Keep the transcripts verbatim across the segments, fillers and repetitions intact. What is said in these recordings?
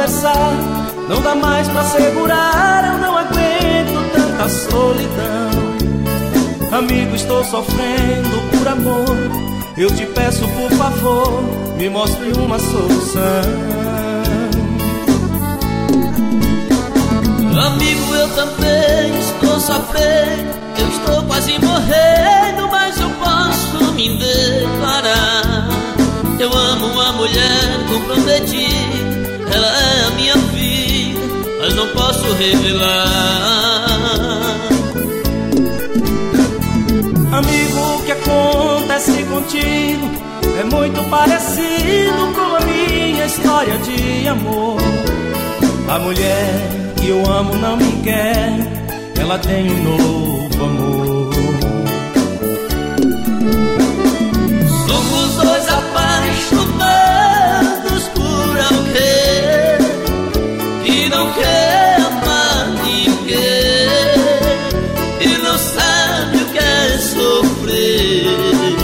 conversar. Não dá mais pra segurar, eu não aguento tanta solidão. Amigo, estou sofrendo por amor. Eu te peço, por favor, me mostre uma solução. Amigo, eu também estou sofrendo. Eu estou quase morrendo, mas eu posso me declarar. Eu amo uma mulher comprometida, ela é a minha vida, mas não posso revelar. Amigo, o que acontece contigo é muito parecido com a minha história de amor. A mulher que eu amo não me quer, ela tem um novo amor. Somos dois apaixonados por alguém que não quer amar ninguém e não sabe o que é sofrer.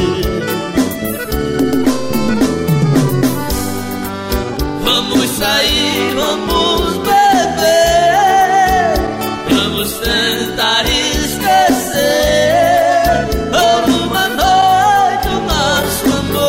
Vamos sair, vamos beber, vamos tentar esquecer por uma noite o nosso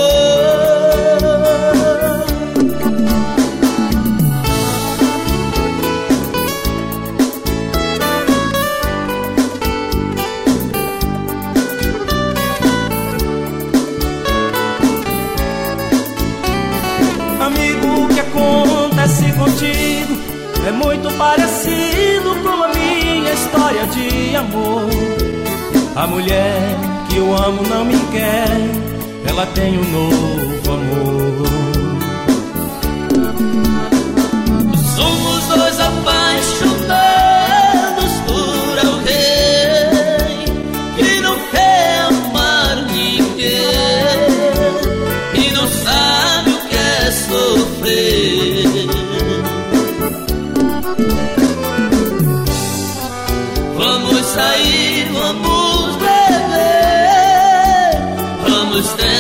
Amigo, o que acontece contigo é muito parecido com a minha história de amor. A mulher que eu amo não me quer, ela tem um novo amor. Somos dois apaixonados por alguém que não quer amar ninguém e não sabe o que é sofrer. Vamos sair, vamos beber, vamos ter